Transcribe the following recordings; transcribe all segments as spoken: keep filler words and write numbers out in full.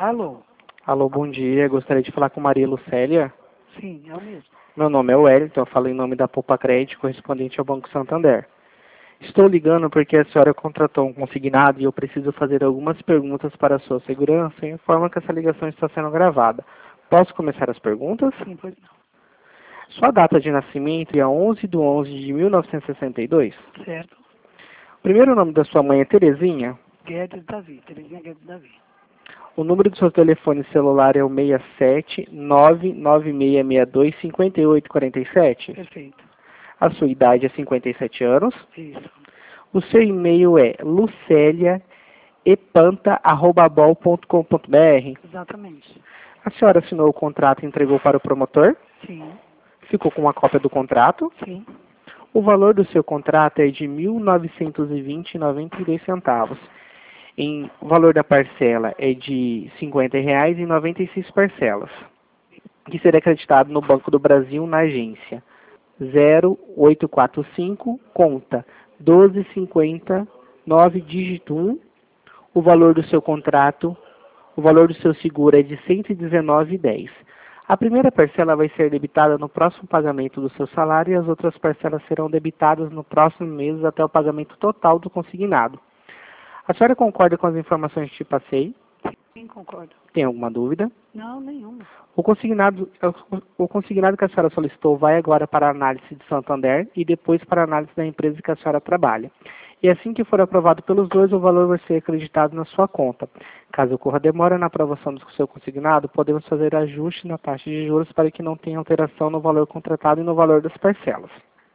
Alô? Alô, bom dia. Gostaria de falar com Maria Lucélia. Sim, é o mesmo. Meu nome é Wellington, eu falo em nome da Poupa Crédito, correspondente ao Banco Santander. Estou ligando porque a senhora contratou um consignado e eu preciso fazer algumas perguntas para a sua segurança e informo que essa ligação está sendo gravada. Posso começar as perguntas? Sim, pois não. Sua data de nascimento é onze de onze de mil novecentos e sessenta e dois. Certo. O primeiro nome da sua mãe é Terezinha. Guedes Davi, Terezinha Guedes Davi. O número do seu telefone celular é o seis sete nove nove seis seis dois cinco oito quatro sete. Perfeito. A sua idade é cinquenta e sete anos. Isso. O seu e-mail é lucelia epanta arroba bol ponto com ponto br. Exatamente. A senhora assinou o contrato e entregou para o promotor? Sim. Ficou com uma cópia do contrato? Sim. O valor do seu contrato é de mil novecentos e vinte reais e noventa e dois centavos. Em, o valor da parcela é de cinquenta reais e noventa e seis parcelas, que será acreditado no Banco do Brasil na agência zero oito quatro cinco, conta doze cinquenta, nove dígito um. O valor do seu contrato, o valor do seu seguro é de cento e dezenove reais e dez centavos. A primeira parcela vai ser debitada no próximo pagamento do seu salário e as outras parcelas serão debitadas no próximo mês até o pagamento total do consignado. A senhora concorda com as informações que te passei? Sim, concordo. Tem alguma dúvida? Não, nenhuma. O consignado, o consignado que a senhora solicitou vai agora para a análise de Santander e depois para a análise da empresa que a senhora trabalha. E assim que for aprovado pelos dois, o valor vai ser acreditado na sua conta. Caso ocorra demora na aprovação do seu consignado, podemos fazer ajuste na taxa de juros para que não tenha alteração no valor contratado e no valor das parcelas.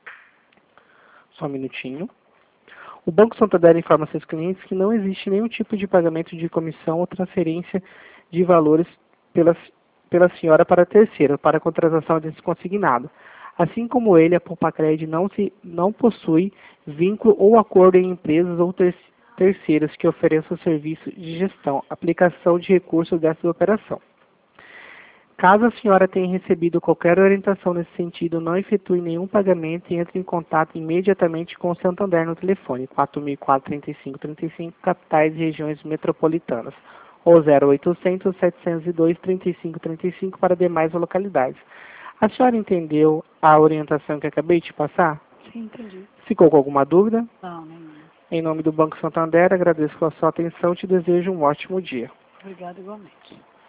Só um minutinho. O Banco Santander informa seus clientes que não existe nenhum tipo de pagamento de comissão ou transferência de valores pela, pela senhora para terceiro, para a contratação desse consignado. Assim como ele, a Poupa Crédito não, se, não possui vínculo ou acordo em empresas ou ter, terceiros que ofereçam serviço de gestão, aplicação de recursos dessa operação. Caso a senhora tenha recebido qualquer orientação nesse sentido, não efetue nenhum pagamento e entre em contato imediatamente com o Santander no telefone quatro mil e quatro, trinta e cinco, trinta e cinco, capitais e regiões metropolitanas, ou zero oitocentos, setecentos e dois, trinta e cinco, trinta e cinco para demais localidades. A senhora entendeu a orientação que acabei de passar? Sim, entendi. Ficou com alguma dúvida? Não, nenhuma. Em nome do Banco Santander, agradeço a sua atenção e te desejo um ótimo dia. Obrigado igualmente.